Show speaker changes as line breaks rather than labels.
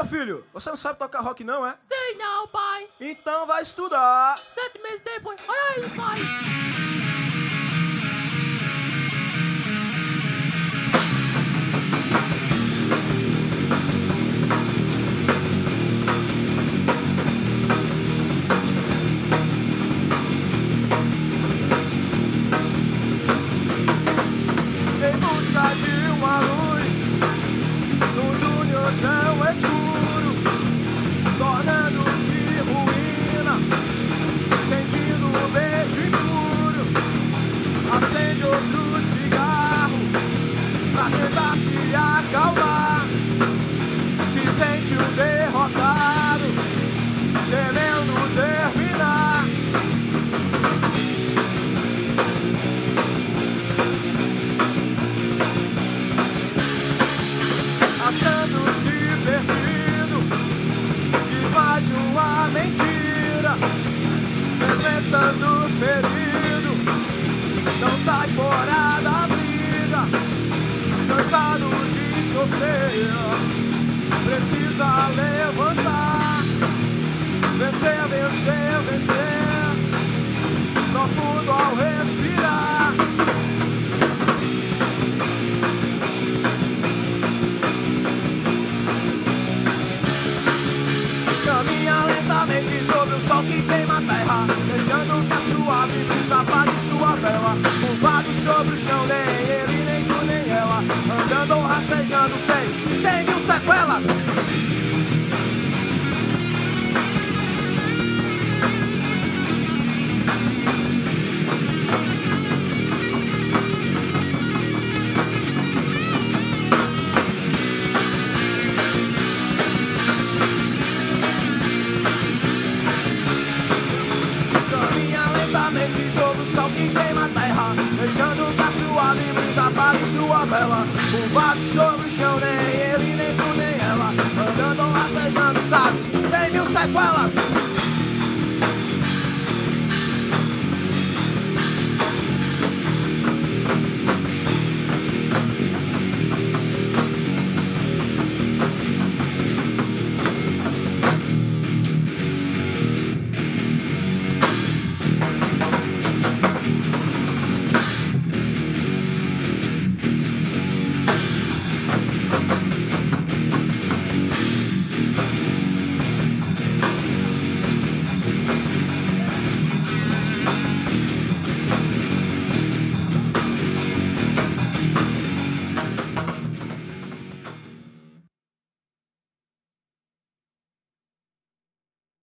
filho, você não sabe tocar rock não, é?
Sei não, pai.
Então vai estudar.
7 meses depois. Olha aí, pai.
Em busca de uma luz no túnel tão escuro, tornando-se ruína, sentindo um beijo impuro. Acende outro cigarro pra tentar se acalmar. Se sente um derrotado, querendo terminar. Achando-se perdido, diz mais uma mentira, desmestando ferido, não sai fora da briga, cansado de sofrer, precisa levantar, vencer, vencer, vencer, profundo ao respirar. Caminha lentamente sobre o sol que queima a terra, deixando que a suave brisa apague sua vela. Curvado sobre o chão, nem ele, nem tu, nem ela, andando ou rastejando sem ter mil sequelas. Sobre o sol que queima a terra, deixando que a suave brisa apague sua vela. Curvado sobre o chão, nem ele, nem tu, nem ela, andando ou rastejando, sabe, tem mil sequelas.